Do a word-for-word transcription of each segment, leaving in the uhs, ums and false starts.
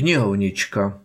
Knihovnička.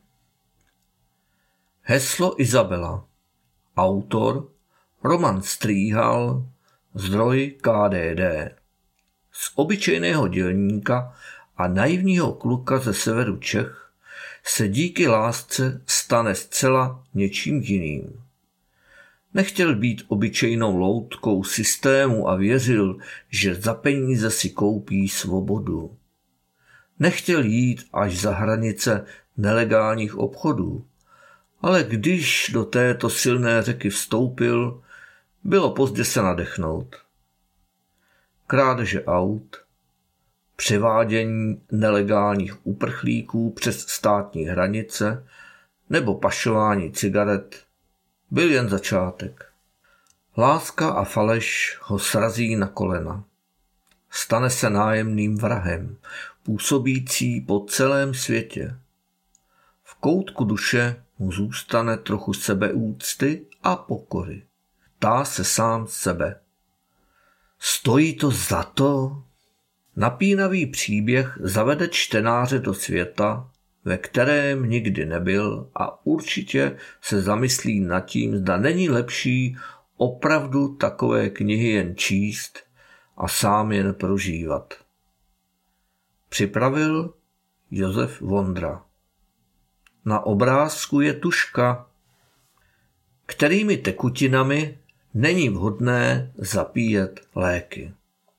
Heslo Izabela. Autor Roman Strýhal. Zdroj K D D. Z obyčejného dělníka a naivního kluka ze severu Čech se díky lásce stane zcela něčím jiným. Nechtěl být obyčejnou loutkou systému a věřil, že za peníze si koupí svobodu. Nechtěl jít až za hranice nelegálních obchodů, ale když do této silné řeky vstoupil, bylo pozdě se nadechnout. Krádeže aut, převádění nelegálních uprchlíků přes státní hranice nebo pašování cigaret byl jen začátek. Láska a faleš ho srazí na kolena. Stane se nájemným vrahem, působící po celém světě. V koutku duše mu zůstane trochu sebeúcty a pokory. Ptá se sám sebe. Stojí to za to? Napínavý příběh zavede čtenáře do světa, ve kterém nikdy nebyl, a určitě se zamyslí nad tím, zda není lepší opravdu takové knihy jen číst a sám jen prožívat. Připravil Josef Vondra. Na obrázku je tužka, kterými tekutinami není vhodné zapíjet léky.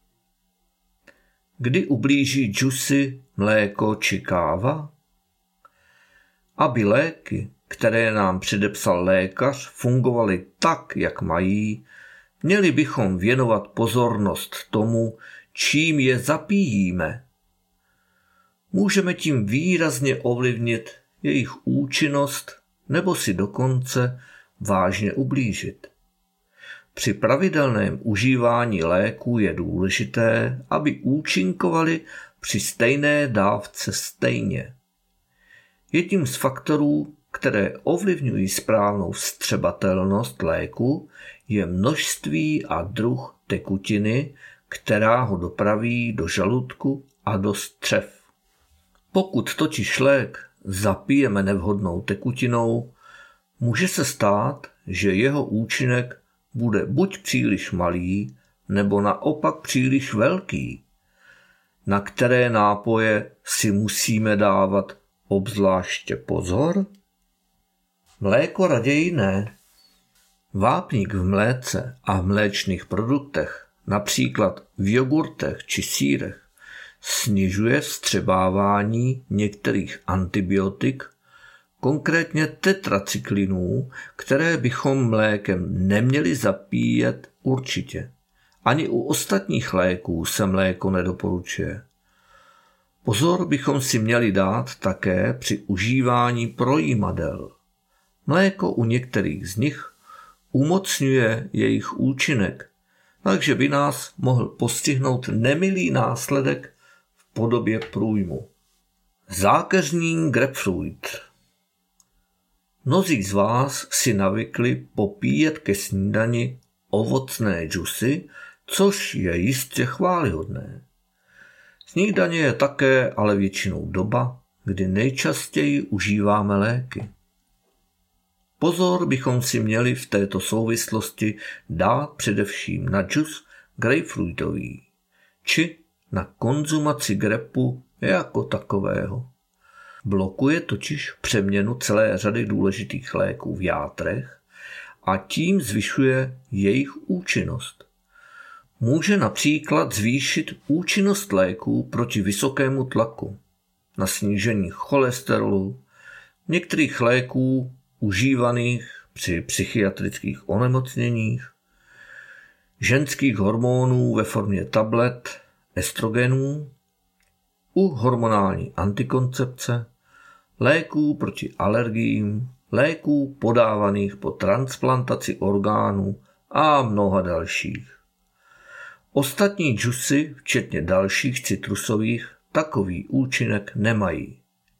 Kdy ublíží džusy, mléko či káva? Aby léky, které nám předepsal lékař, fungovaly tak, jak mají, měli bychom věnovat pozornost tomu, čím je zapíjíme. Můžeme tím výrazně ovlivnit jejich účinnost nebo si dokonce vážně ublížit. Při pravidelném užívání léků je důležité, aby účinkovali při stejné dávce stejně. Jedním z faktorů, které ovlivňují správnou vstřebatelnost léku, je množství a druh tekutiny, která ho dopraví do žaludku a do střev. Pokud totiž lék zapijeme nevhodnou tekutinou, může se stát, že jeho účinek bude buď příliš malý, nebo naopak příliš velký. Na které nápoje si musíme dávat obzvláště pozor? Mléko raději ne. Vápník v mléce a v mléčných produktech, například v jogurtech či sýrech, snižuje vstřebávání některých antibiotik, konkrétně tetracyklinů, které bychom mlékem neměli zapíjet určitě. Ani u ostatních léků se mléko nedoporučuje. Pozor bychom si měli dát také při užívání projímadel. Mléko u některých z nich umocňuje jejich účinek, takže by nás mohl postihnout nemilý následek v podobě průjmu. Zákeřný grapefruit. Mnozí z vás si navykli popíjet ke snídani ovocné džusy, což je jistě chvályhodné. Snídaně je také ale většinou doba, kdy nejčastěji užíváme léky. Pozor bychom si měli v této souvislosti dát především na džus grapefruitový, či na konzumaci grapu jako takového. Blokuje totiž přeměnu celé řady důležitých léků v játrech a tím zvyšuje jejich účinnost. Může například zvýšit účinnost léků proti vysokému tlaku, na snížení cholesterolu, některých léků užívaných při psychiatrických onemocněních, ženských hormonů ve formě tablet, estrogenů, u hormonální antikoncepce, léků proti alergiím, léků podávaných po transplantaci orgánů a mnoha dalších. Ostatní džusy, včetně dalších citrusových, takový účinek nemají.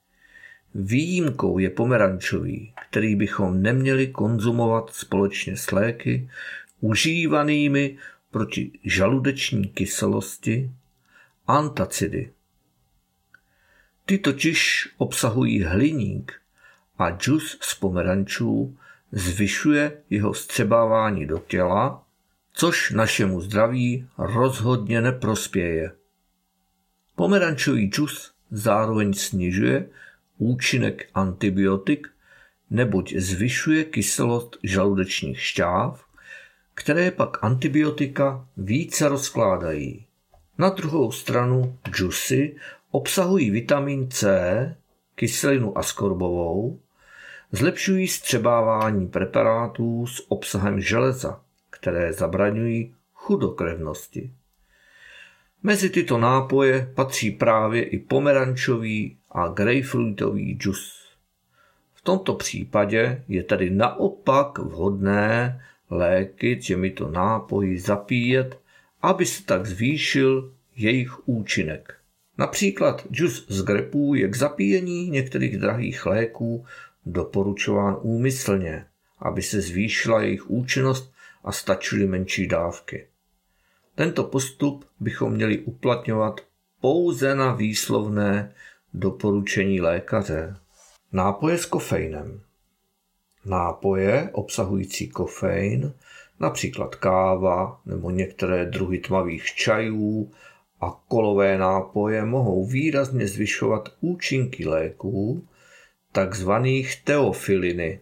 Výjimkou je pomerančový, který bychom neměli konzumovat společně s léky užívanými proti žaludeční kyselosti, antacidy. Ty totiž obsahují hliník a džus z pomerančů zvyšuje jeho vstřebávání do těla, což našemu zdraví rozhodně neprospěje. Pomerančový džus zároveň snižuje účinek antibiotik, neboť zvyšuje kyselost žaludečních šťáv, které pak antibiotika více rozkládají. Na druhou stranu džusy obsahují vitamin C, kyselinu askorbovou, zlepšují vstřebávání preparátů s obsahem železa, které zabraňují chudokrevnosti. Mezi tyto nápoje patří právě i pomerančový a grapefruitový džus. V tomto případě je tedy naopak vhodné léky těmito nápoji zapíjet, aby se tak zvýšil jejich účinek. Například džus z grapů je k zapíjení některých drahých léků doporučován úmyslně, aby se zvýšila jejich účinnost a stačily menší dávky. Tento postup bychom měli uplatňovat pouze na výslovné doporučení lékaře. Nápoje s kofeinem. Nápoje obsahující kofein, například káva nebo některé druhy tmavých čajů a kolové nápoje mohou výrazně zvyšovat účinky léků, takzvaných teofiliny.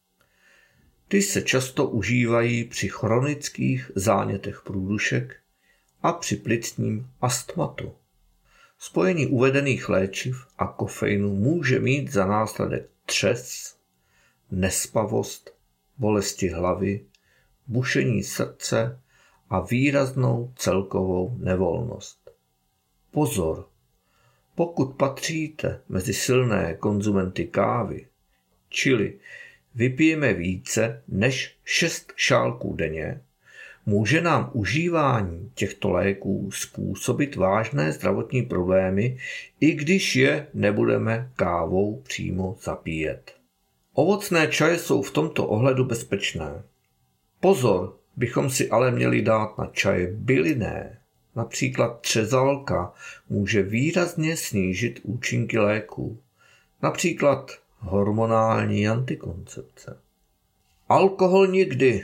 Ty se často užívají při chronických zánětech průdušek a při plicním astmatu. Spojení uvedených léčiv a kofeinu může mít za následek třes, nespavost, bolesti hlavy, bušení srdce a výraznou celkovou nevolnost. Pozor! Pokud patříte mezi silné konzumenty kávy, čili vypijeme více než šest šálků denně, může nám užívání těchto léků způsobit vážné zdravotní problémy, i když je nebudeme kávou přímo zapíjet. Ovocné čaje jsou v tomto ohledu bezpečné. Pozor bychom si ale měli dát na čaje bylinné. Například třezalka může výrazně snížit účinky léků. Například hormonální antikoncepce. Alkohol nikdy.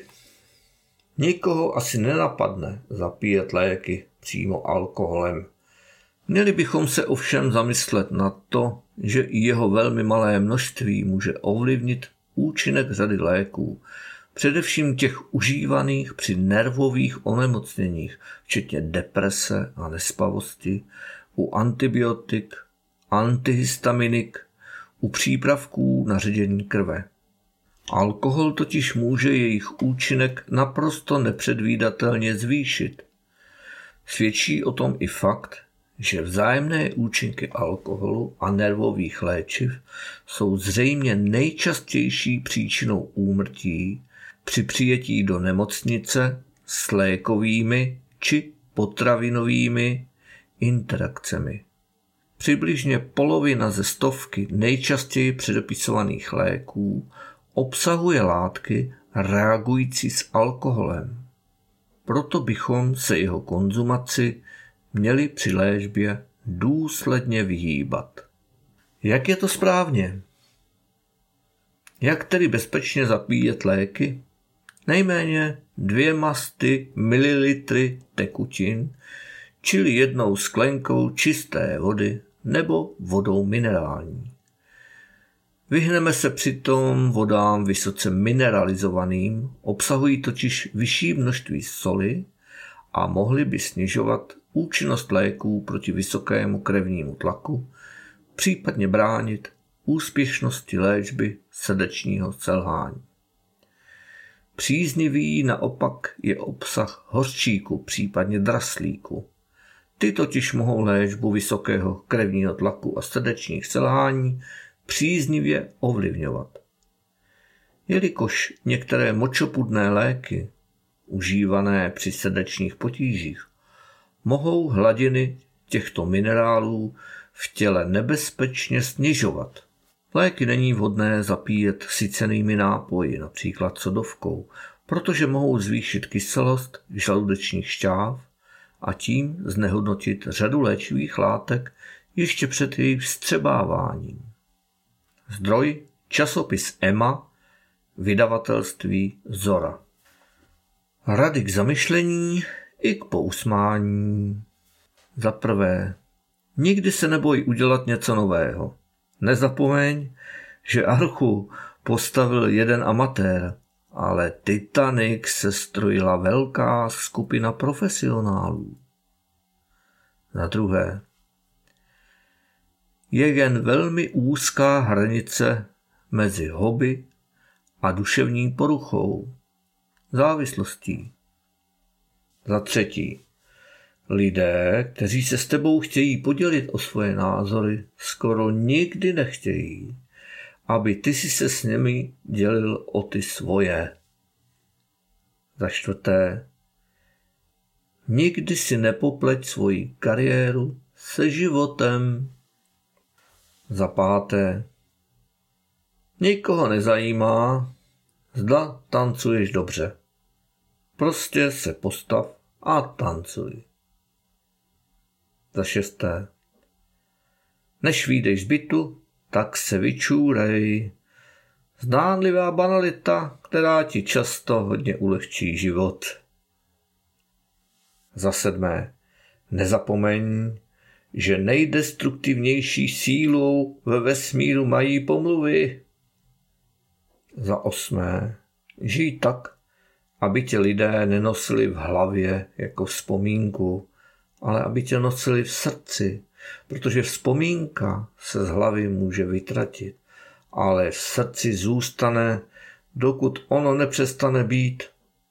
Nikoho asi nenapadne zapíjet léky přímo alkoholem. Měli bychom se ovšem zamyslet na to, že i jeho velmi malé množství může ovlivnit účinek řady léků, především těch užívaných při nervových onemocněních, včetně deprese a nespavosti, u antibiotik, antihistaminik, u přípravků na ředění krve. Alkohol totiž může jejich účinek naprosto nepředvídatelně zvýšit. Svědčí o tom i fakt, že vzájemné účinky alkoholu a nervových léčiv jsou zřejmě nejčastější příčinou úmrtí při přijetí do nemocnice s lékovými či potravinovými interakcemi. Přibližně polovina ze stovky nejčastěji předepisovaných léků obsahuje látky reagující s alkoholem. Proto bychom se jeho konzumaci měli při léčbě důsledně vyhýbat. Jak je to správně? Jak tedy bezpečně zapíjet léky? Nejméně dvěma sty mililitry tekutin, čili jednou sklenkou čisté vody nebo vodou minerální. Vyhneme se přitom vodám vysoce mineralizovaným, obsahují totiž vyšší množství soli a mohly by snižovat účinnost léků proti vysokému krevnímu tlaku, případně bránit úspěšnosti léčby srdečního selhání. Příznivý naopak je obsah hořčíku, případně draslíku. Ty totiž mohou léčbu vysokého krevního tlaku a srdečních selhání příznivě ovlivňovat. Jelikož některé močopudné léky, užívané při srdečních potížích, mohou hladiny těchto minerálů v těle nebezpečně snižovat. Léky není vhodné zapíjet sycenými nápoji, například sodovkou, protože mohou zvýšit kyselost žaludečních šťáv a tím znehodnotit řadu léčivých látek, ještě před jejich vstřebáváním. Zdroj časopis Emma, vydavatelství Zora. Rady k zamyšlení i k pousmání. Za prvé, nikdy se neboj udělat něco nového. Nezapomeň, že archu postavil jeden amatér, ale Titanic se strojila velká skupina profesionálů. Za druhé, je jen velmi úzká hranice mezi hobby a duševní poruchou, závislostí. Za třetí, lidé, kteří se s tebou chtějí podělit o svoje názory, skoro nikdy nechtějí, aby ty si se s nimi dělil o ty svoje. Za čtvrté, nikdy si nepopleť svoji kariéru se životem. Za páté, nikoho nezajímá, zda tancuješ dobře. Prostě se postav a tancuj. Za šesté, než vyjdeš z bytu, tak se vyčůrej. Zdánlivá banalita, která ti často hodně ulehčí život. Za sedmé, nezapomeň, že nejdestruktivnější sílu ve vesmíru mají pomluvy. Za osmé, žij tak, aby tě lidé nenosili v hlavě jako vzpomínku, ale aby tě nosili v srdci, protože vzpomínka se z hlavy může vytratit, ale v srdci zůstane, dokud ono nepřestane být.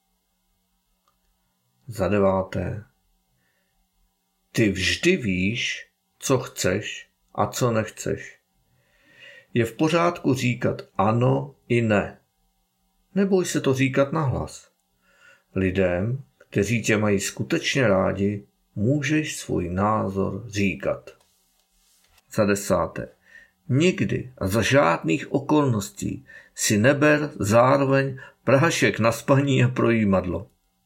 Za deváté, ty vždy víš, co chceš a co nechceš. Je v pořádku říkat ano i ne. Neboj se to říkat nahlas. Lidem, kteří tě mají skutečně rádi, můžeš svůj názor říkat. Za desáté, nikdy a za žádných okolností si neber zároveň prášek na spaní a projímadlo.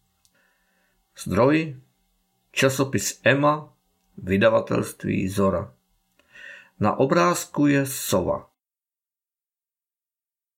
Zdroj časopis Emma, vydavatelství Zora. Na obrázku je sova.